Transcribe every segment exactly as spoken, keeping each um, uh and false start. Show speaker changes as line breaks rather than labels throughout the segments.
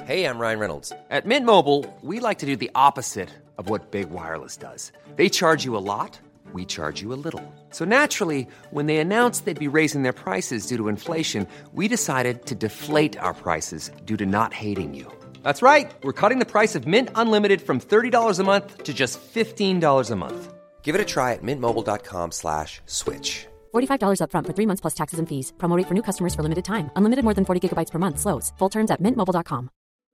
Hey, I'm Ryan Reynolds.
At Mint Mobile, we like to do the opposite of what Big Wireless does. They charge you a lot, we charge you a little. So naturally, when they announced they'd be raising their prices due to inflation, we decided to deflate our prices due to not hating you. That's right. We're cutting the price of Mint Unlimited from thirty dollars a month to just fifteen dollars a month.
Give it a try at mintmobile.com slash switch.
forty-five dollars up front for three months plus taxes and fees. Promo rate for new customers for limited time. Unlimited more than forty gigabytes per month. Slows full terms at mint mobile dot com.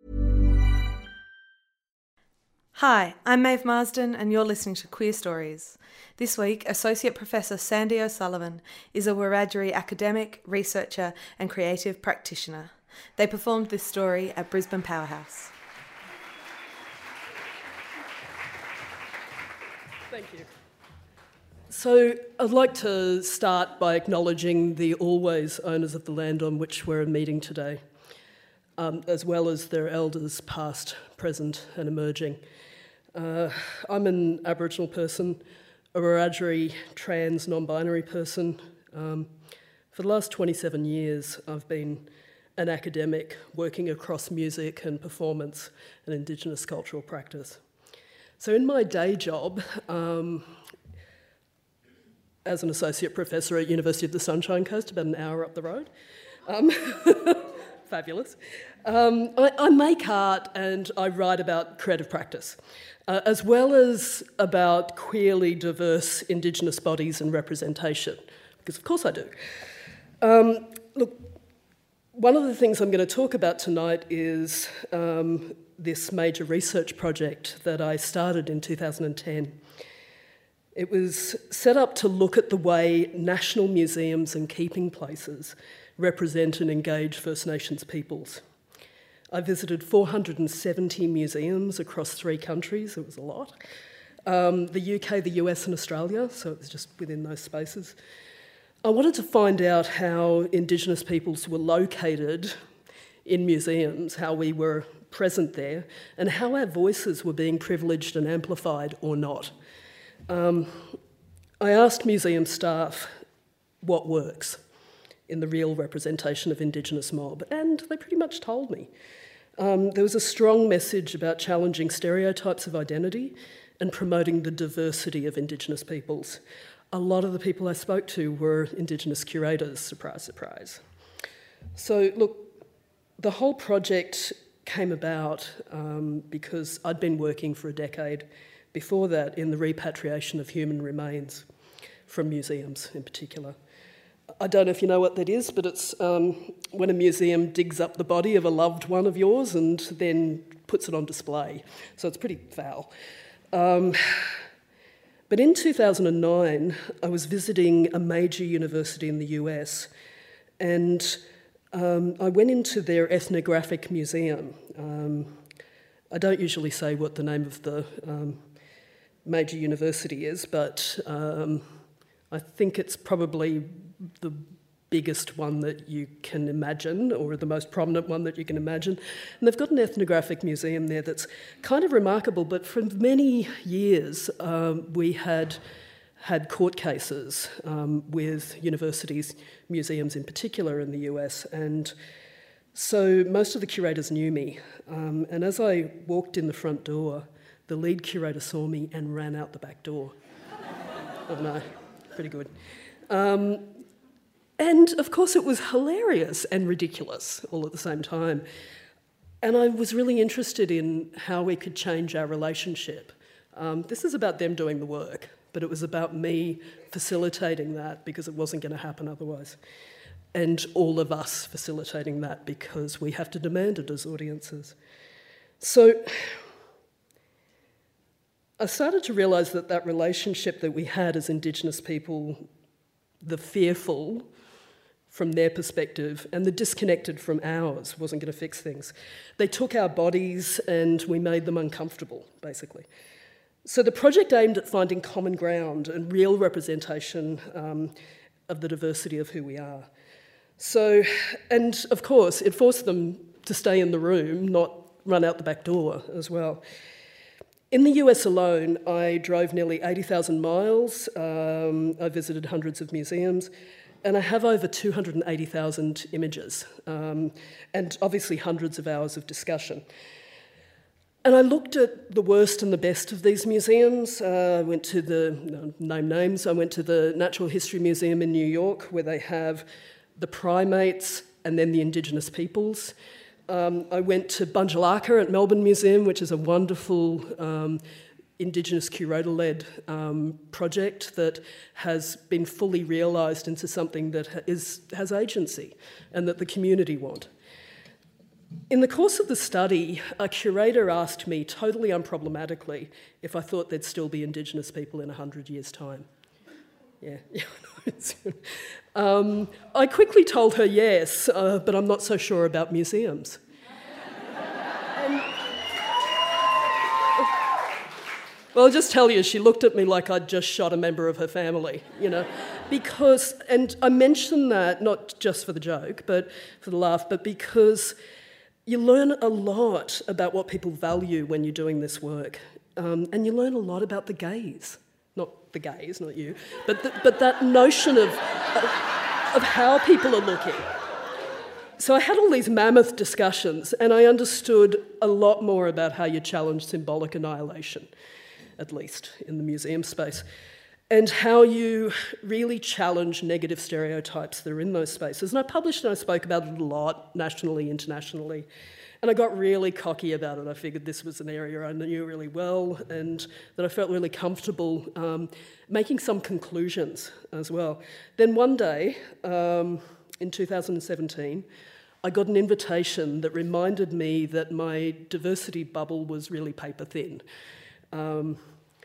Hi, I'm Maeve Marsden and you're listening to Queer Stories. This week, Associate Professor Sandy O'Sullivan is a Wiradjuri academic, researcher and creative practitioner. They performed this story at Brisbane Powerhouse.
Thank you. So I'd like to start by acknowledging the always owners of the land on which we're meeting today, um, as well as their elders past, present and emerging. Uh, I'm an Aboriginal person, a Wiradjuri trans non-binary person. Um, for the last twenty-seven years, I've been an academic working across music and performance and Indigenous cultural practice. So in my day job, um, as an associate professor at University of the Sunshine Coast, about an hour up the road, um, fabulous, um, I, I make art and I write about creative practice, uh, as well as about queerly diverse Indigenous bodies and representation, because of course I do. Um, look, one of the things I'm going to talk about tonight is um, this major research project that I started in two thousand ten. It was set up to look at the way national museums and keeping places represent and engage First Nations peoples. I visited four hundred seventy museums across three countries, it was a lot. Um, the U K, the U S and Australia, so it was just within those spaces. I wanted to find out how Indigenous peoples were located in museums, how we were present there, and how our voices were being privileged and amplified or not. Um, I asked museum staff what works in the real representation of Indigenous mob, and they pretty much told me. Um, there was a strong message about challenging stereotypes of identity and promoting the diversity of Indigenous peoples. A lot of the people I spoke to were Indigenous curators, surprise, surprise. So look, the whole project came about um, because I'd been working for a decade before that in the repatriation of human remains from museums in particular. I don't know if you know what that is, but it's um, when a museum digs up the body of a loved one of yours and then puts it on display. So it's pretty foul. Um, but in two thousand nine, I was visiting a major university in the U S and um, I went into their ethnographic museum. Um, I don't usually say what the name of the um, major university is, but um, I think it's probably the biggest one that you can imagine, or the most prominent one that you can imagine. And they've got an ethnographic museum there that's kind of remarkable, but for many years um, we had had court cases um, with universities, museums in particular in the U S, and so most of the curators knew me. Um, and as I walked in the front door, the lead curator saw me and ran out the back door. Oh no, pretty good. Um, and of course it was hilarious and ridiculous all at the same time. And I was really interested in how we could change our relationship. Um, this is about them doing the work, but it was about me facilitating that because it wasn't going to happen otherwise. And all of us facilitating that because we have to demand it as audiences. So I started to realise that that relationship that we had as Indigenous people, the fearful from their perspective and the disconnected from ours, wasn't going to fix things. They took our bodies and we made them uncomfortable, basically. So the project aimed at finding common ground and real representation um, of the diversity of who we are. So, and of course, it forced them to stay in the room, not run out the back door as well. In the U S alone, I drove nearly eighty thousand miles. Um, I visited hundreds of museums. and I have over two hundred eighty thousand images, um, and obviously hundreds of hours of discussion. And I looked at the worst and the best of these museums. Uh, I went to the, no, name names, I went to the Natural History Museum in New York, where they have the primates and then the Indigenous peoples. Um, I went to Bunjalaka at Melbourne Museum, which is a wonderful um, Indigenous curator-led um, project that has been fully realised into something that is, has agency and that the community want. In the course of the study, a curator asked me, totally unproblematically, if I thought there'd still be Indigenous people in one hundred years' time. Yeah, yeah. um, I quickly told her yes, uh, but I'm not so sure about museums. um, well, I'll just tell you, she looked at me like I'd just shot a member of her family, you know, because, and I mention that not just for the joke, but for the laugh, but because you learn a lot about what people value when you're doing this work, um, and you learn a lot about the gaze. Not the gaze, not you, but, the, but that notion of, of, of how people are looking. So I had all these mammoth discussions, and I understood a lot more about how you challenge symbolic annihilation, at least in the museum space, and how you really challenge negative stereotypes that are in those spaces. And I published and I spoke about it a lot, nationally, internationally, and I got really cocky about it. I figured this was an area I knew really well and that I felt really comfortable um, making some conclusions as well. Then one day, um, in two thousand seventeen, I got an invitation that reminded me that my diversity bubble was really paper thin. Um,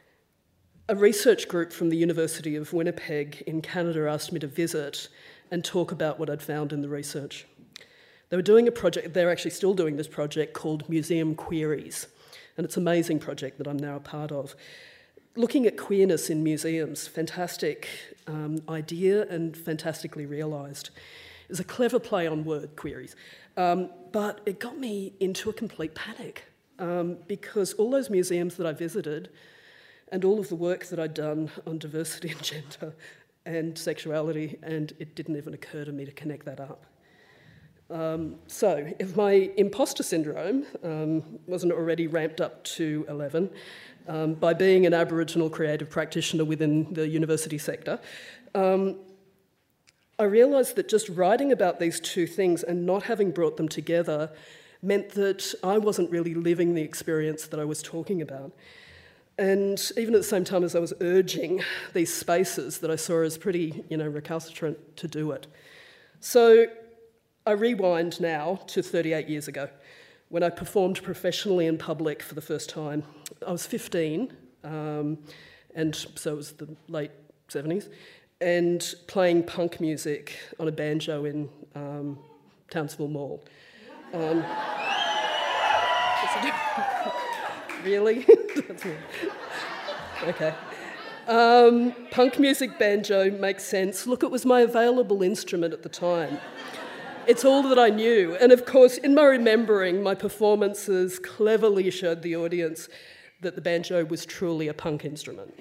A research group from the University of Winnipeg in Canada asked me to visit and talk about what I'd found in the research. They were doing a project, they're actually still doing this project called Museum Queries, and it's an amazing project that I'm now a part of. Looking at queerness in museums, fantastic um, idea and fantastically realised. It was a clever play on word, queries, um, but it got me into a complete panic um, because all those museums that I visited and all of the work that I'd done on diversity and gender and sexuality, and it didn't even occur to me to connect that up. Um, so, if my imposter syndrome um, wasn't already ramped up to eleven, um, by being an Aboriginal creative practitioner within the university sector, um, I realised that just writing about these two things and not having brought them together meant that I wasn't really living the experience that I was talking about. And even at the same time as I was urging these spaces that I saw as pretty, you know, recalcitrant to do it. So I rewind now to thirty-eight years ago, when I performed professionally in public for the first time. I was fifteen, um, and so it was the late seventies, and playing punk music on a banjo in um, Townsville Mall. Um, Really? Okay. Um, punk music banjo makes sense. Look, it was my available instrument at the time. It's all that I knew. And of course, in my remembering, my performances cleverly showed the audience that the banjo was truly a punk instrument.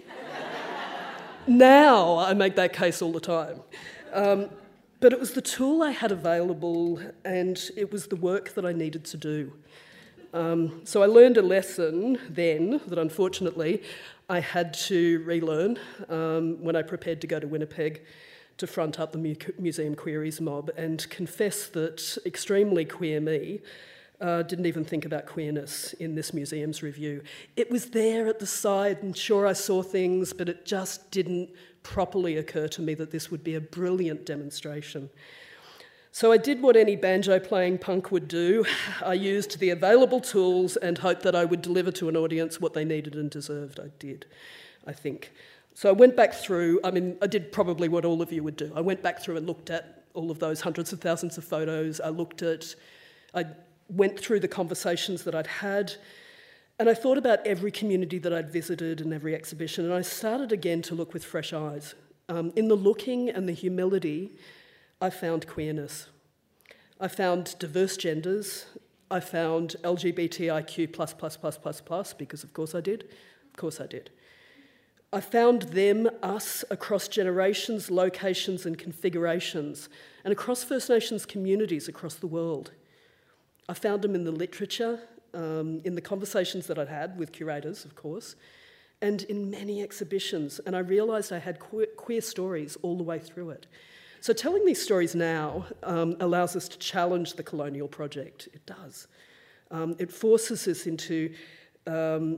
Now I make that case all the time. Um, but it was the tool I had available, and it was the work that I needed to do. Um, so I learned a lesson then that unfortunately I had to relearn um, when I prepared to go to Winnipeg to front up the mu- Museum Queries mob and confess that extremely queer me uh, didn't even think about queerness in this museum's review. It was there at the side, and sure I saw things, but it just didn't properly occur to me that this would be a brilliant demonstration. So I did what any banjo-playing punk would do. I used the available tools and hoped that I would deliver to an audience what they needed and deserved. I did, I think. So I went back through, I mean, I did probably what all of you would do. I went back through and looked at all of those hundreds of thousands of photos. I looked at, I went through the conversations that I'd had, and I thought about every community that I'd visited and every exhibition, and I started again to look with fresh eyes. Um, in the looking and the humility, I found queerness. I found diverse genders. I found L G B T I Q plus, plus, plus, plus, plus, because of course I did. Of course I did. I found them, us, across generations, locations and configurations, and across First Nations communities across the world. I found them in the literature, um, in the conversations that I'd had with curators, of course, and in many exhibitions, and I realised I had queer, queer stories all the way through it. So telling these stories now um, allows us to challenge the colonial project. It does. Um, it forces us into um,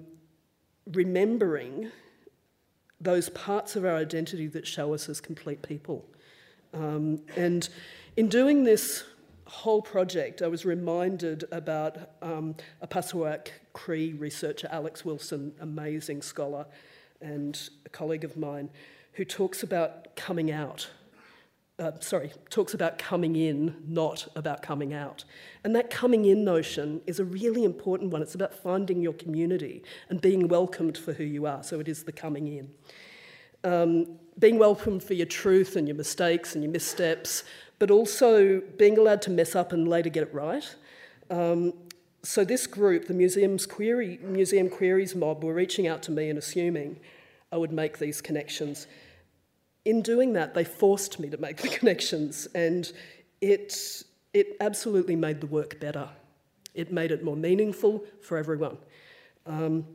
remembering those parts of our identity that show us as complete people. Um, and in doing this whole project, I was reminded about um, a Pasewalk Cree researcher, Alex Wilson, amazing scholar and a colleague of mine, who talks about coming out. Uh, sorry, talks about coming in, not about coming out. And that coming in notion is a really important one. It's about finding your community and being welcomed for who you are. So it is the coming in. Um, being welcomed for your truth and your mistakes and your missteps, but also being allowed to mess up and later get it right. Um, so this group, the Museum's Query, Museum Queries mob, were reaching out to me and assuming I would make these connections. In doing that, they forced me to make the connections, and it, it absolutely made the work better. It made it more meaningful for everyone. Um,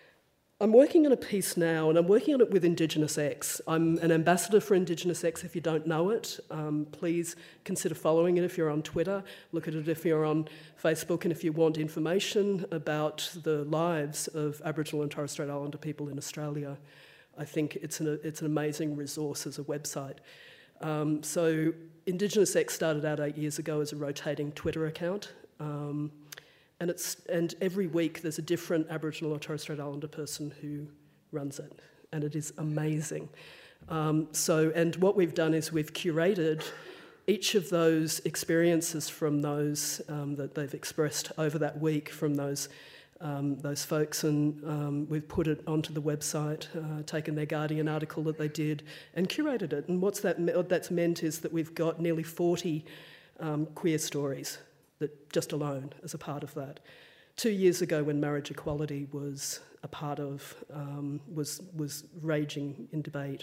I'm working on a piece now, and I'm working on it with Indigenous X. I'm an ambassador for Indigenous X. If you don't know it, um, please consider following it if you're on Twitter. Look at it if you're on Facebook, and if you want information about the lives of Aboriginal and Torres Strait Islander people in Australia, I think it's an, it's an amazing resource as a website. Um, so Indigenous X started out eight years ago as a rotating Twitter account. Um, And it's and every week there's a different Aboriginal or Torres Strait Islander person who runs it, and it is amazing. Um, so, and what we've done is we've curated each of those experiences from those um, that they've expressed over that week from those um, those folks, and um, we've put it onto the website, uh, taken their Guardian article that they did, and curated it. And what's that? What that's meant is that we've got nearly forty um, queer stories. That just alone as a part of that. Two years ago, when marriage equality was a part of, um, was was raging in debate,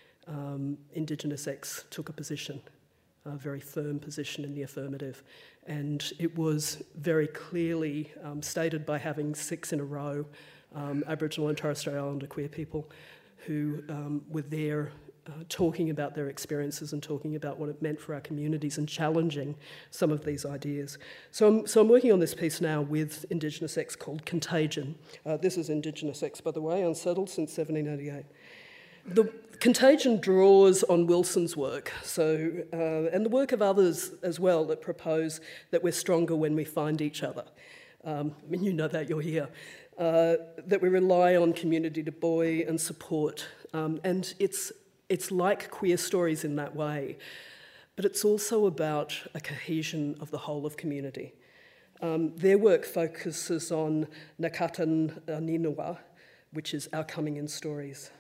um, Indigenous X took a position, a very firm position in the affirmative, and it was very clearly um, stated by having six in a row um, Aboriginal and Torres Strait Islander queer people who um, were there. Uh, talking about their experiences and talking about what it meant for our communities and challenging some of these ideas. So I'm, so I'm working on this piece now with Indigenous X called Contagion. Uh, this is Indigenous X, by the way, unsettled since seventeen eighty-eight. The Contagion draws on Wilson's work, so uh, and the work of others as well that propose that we're stronger when we find each other. Um, I mean, you know that, you're here. Uh, that we rely on community to buoy and support. Um, and it's It's like queer stories in that way, but it's also about a cohesion of the whole of community. Um, their work focuses on Nakatan Ninua, which is our coming in stories.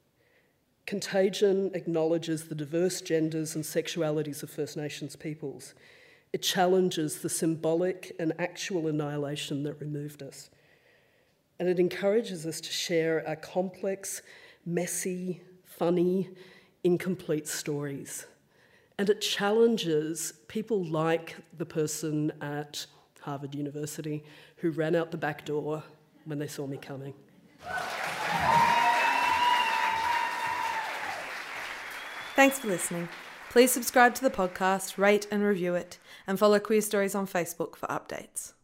Contagion acknowledges the diverse genders and sexualities of First Nations peoples. It challenges the symbolic and actual annihilation that removed us. And it encourages us to share our complex, messy, funny, incomplete stories. And it challenges people like the person at Harvard University who ran out the back door when they saw me coming.
Thanks for listening. Please subscribe to the podcast, rate and review it, and follow Queer Stories on Facebook for updates.